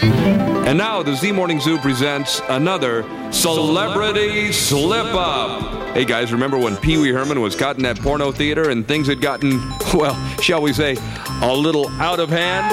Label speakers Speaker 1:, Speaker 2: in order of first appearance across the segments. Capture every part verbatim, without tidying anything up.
Speaker 1: And now the Z Morning Zoo presents another Celebrity Slip-Up. Hey guys, remember when Pee Wee Herman was caught in that porno theater and things had gotten, well, shall we say, a little out of hand?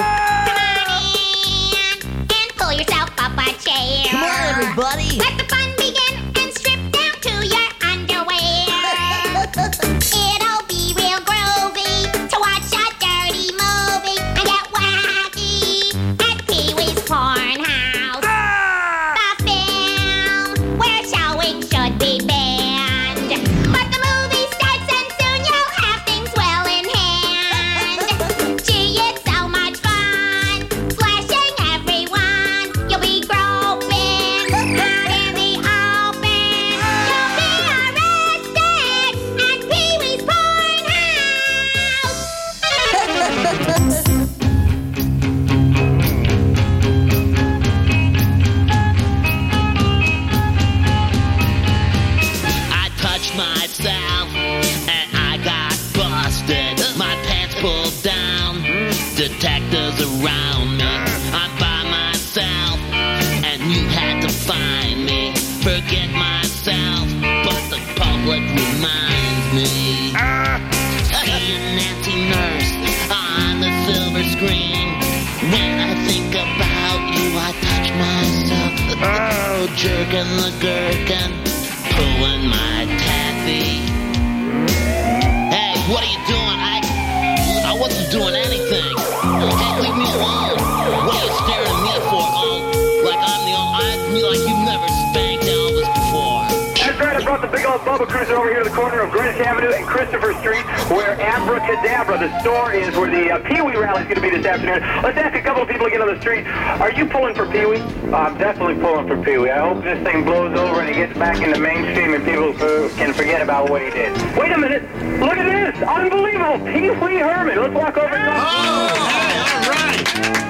Speaker 2: Come on in and pull yourself up a chair.
Speaker 3: Come on, everybody.
Speaker 2: Let the fun begin and strip down to your underwear. It'll be real groovy to watch a dirty movie and get wacky at Pee Wee's Porn House. The film where showing should be banned. But the movie starts and soon you'll have things well in hand. Gee, it's so much fun, flashing everyone. You'll be groping out in the open. You'll be arrested at Pee Wee's Porn House.
Speaker 4: I touched myself and I got busted. My pants pulled down, detectives around me. I'm by myself and you had to find me. Forget myself, but the public reminds me. Hey, you Nancy nurse on the silver screen. When I think about you, I touch myself. Oh, jerking the gherkin, pulling my taffy. Hey, what are you doing? I I wasn't doing anything. Hey, leave me alone. What are you staring at me for? Oh, like I'm the I, like you've never spanked Elvis before.
Speaker 5: That's right, I brought the big old Bubba Cruiser over here to the corner of Greenwich Avenue and Christopher Street, where Abracadabra, the store is, where the uh, Pee Wee rally is going to be this afternoon. Let's ask a couple of people again on the street. Are you pulling for Pee Wee? I'm definitely pulling for Pee Wee. I hope this thing blows over and he gets back in the mainstream and people uh, can forget about what he did. Wait a minute. Look at this. Unbelievable. Pee Wee Herman. Let's walk over and talk.
Speaker 6: Oh, hey, all right.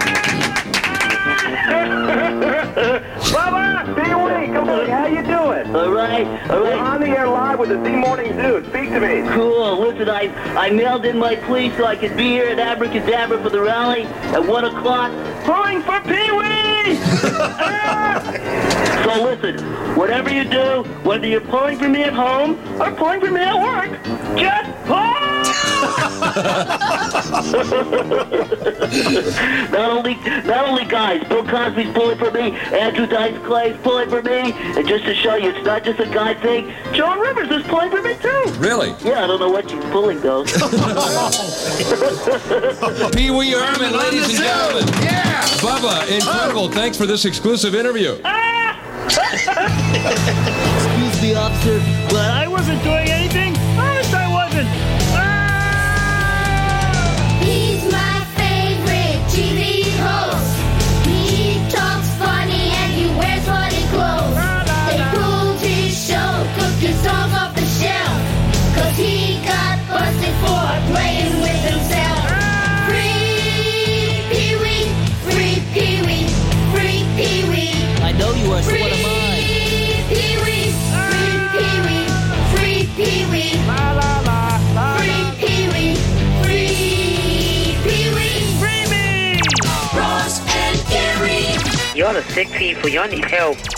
Speaker 5: Bubba, Pee Wee, come on. How you doing?
Speaker 3: All right, all
Speaker 5: We're
Speaker 3: right.
Speaker 5: on the air live with the Z Morning Zoo. Speak to me.
Speaker 3: Cool. Listen, I, I mailed in my plea so I could be here at Abracadabra for the rally at one o'clock. Pulling for Pee Wee! So listen, whatever you do, whether you're pulling for me at home or pulling for me at work, just pull! not only, not only guys, Bill Cosby's pulling for me, Andrew Dice Clay's pulling for me, and just to show you, it's not just a guy thing. Joan Rivers is pulling for me too.
Speaker 1: Really?
Speaker 3: Yeah, I don't know what she's pulling though.
Speaker 1: Pee Wee Herman, ladies and gentlemen.
Speaker 6: Yeah.
Speaker 1: Bubba, incredible. Thanks for this exclusive interview.
Speaker 3: Excuse me, officer, but I wasn't doing anything. Honest, I wasn't.
Speaker 2: He's my favorite T V host. He talks funny and he wears funny clothes. They pulled his show, cooked his songs off the shelf. Cause he got busted for playing with himself. Free Pee Wee, free Pee Wee, free Pee Wee.
Speaker 3: I know you are, so
Speaker 2: Free
Speaker 3: what am I?
Speaker 2: Pee Wee, free Pee Wee, free Pee Wee. Free Pee Wee, free Pee Wee. Free me! Ross and Gary.
Speaker 7: You're the sick people. You need help.